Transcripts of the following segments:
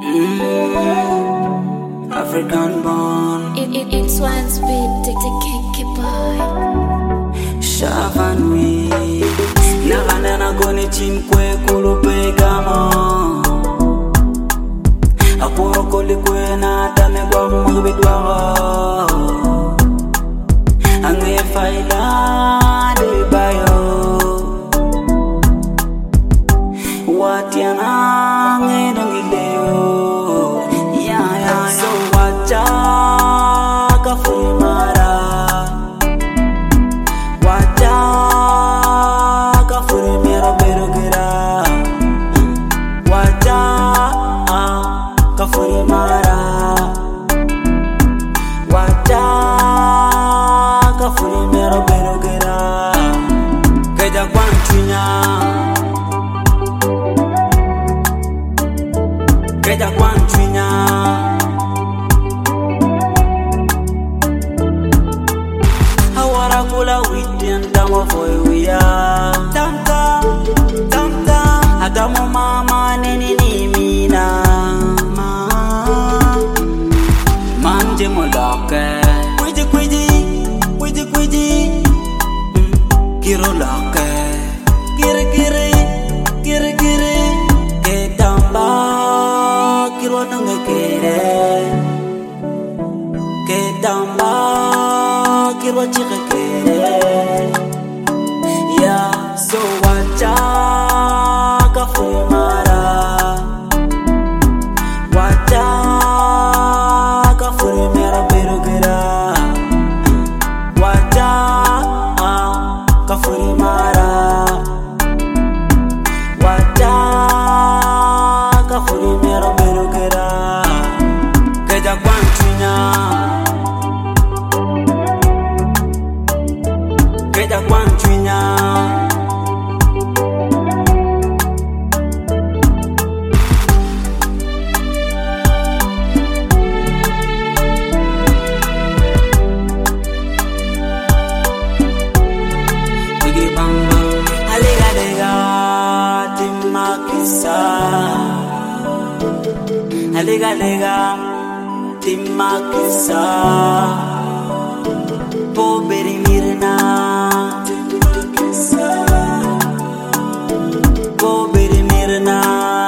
African born. It's one speed, take the cake, boy. Shavan we. Nagana na goni chimkwe kulupe gamo. Apuro koli kwe na tame kwa mwibidwa. Ange faila de bayo. Watiana nge dongileo. So wacha kafumara. Wacha kafumera berogera. Wacha kafumara. Wacha kafumera berogera. Keja kwanchunya. Keja kwanchunya. Kula witi antamo foyuya tamta agamo mama nini mina manje molake kwiji kiro lake kire ketamba kiro nange ketamba kiro chike. Yeah, so wacha kafumara. Wacha kafumera berogera. Wacha kafumara. Wacha kafumera berogera. Keja kwanchunya. Keja kwanchunya. Bigi bang bang, alega lega timakisa. Alega lega timakisa. Poberi mirna. Poberi mirna.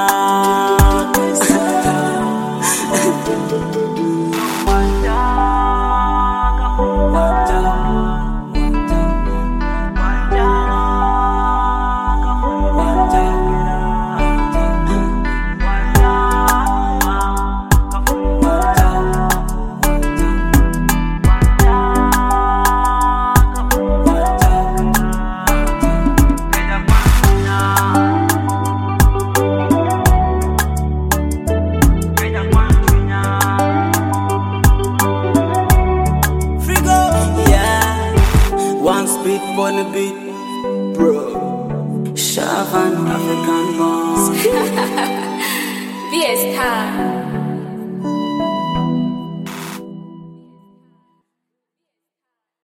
Speak for the beat, bro. Shavan African born. Fiesta.